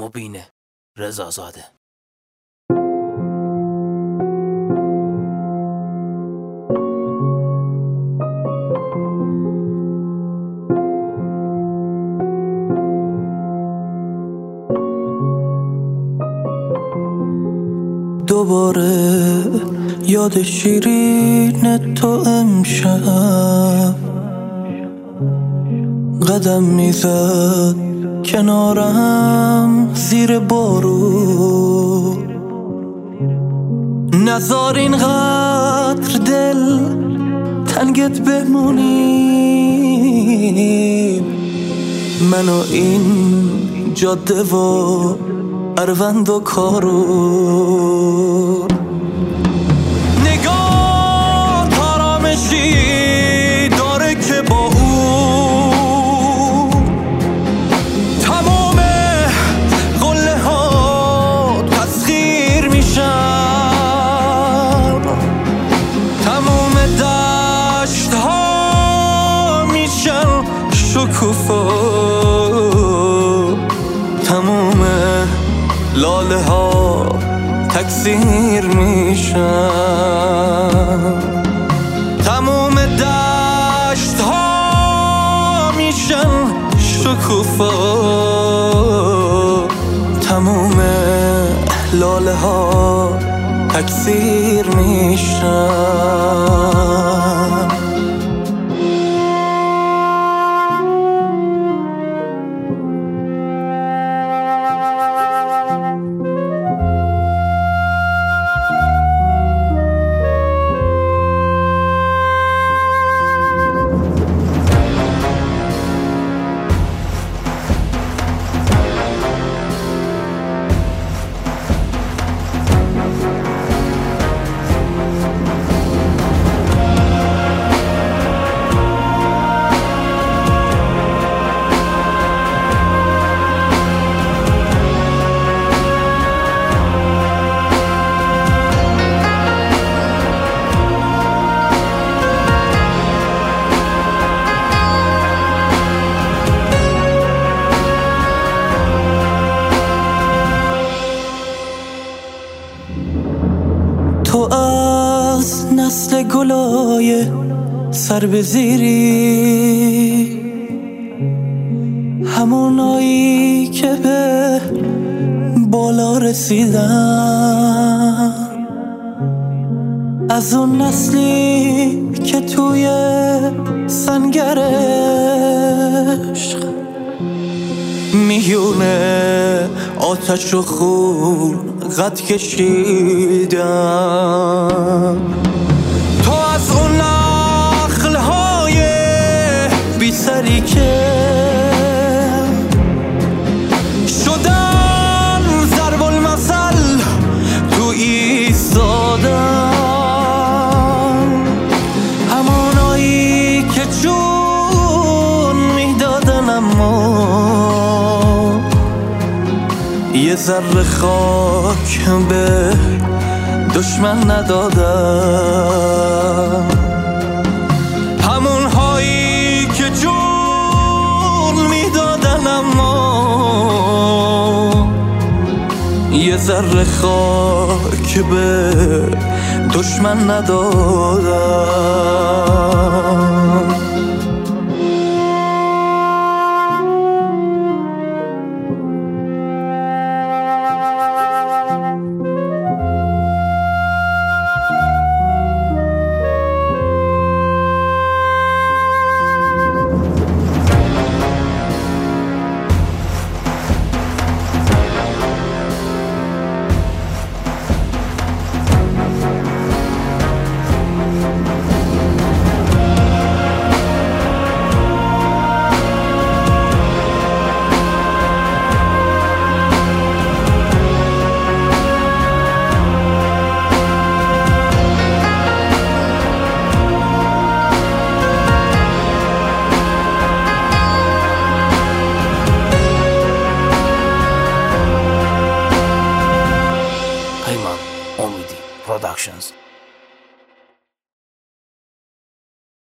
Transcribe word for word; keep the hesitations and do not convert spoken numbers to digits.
مبین رضازاده. دوباره یاد شیرین تو امشب قدم میزد کنارم زیر بارون. نزار اینقدر دل تنگت بمونیم، من و این جاده و اروند و کارون. نگاه آرامشی داره که با او تمام قله ها تسخیر میشن، تمام دشت ها میشن شکوفا، تمام لاله ها تکثیر میشن، تمام دشت ها میشن شکوفا، تمام لاله ها تکثیر میشن. تو از نسل گلای سر به زیری، همونایی که به بالا رسیدن، از اون نسلی که توی سنگر عشق میونه آتش و خون قد کشیدم. تو از اون نخلهای بی سری که شدن ضرب المثل تو ایستادن، همونایی که جون میدادن اما یه ذره خاک به دشمن ندادن، همون هایی که جون میدادن اما یه ذره خاک به دشمن ندادن.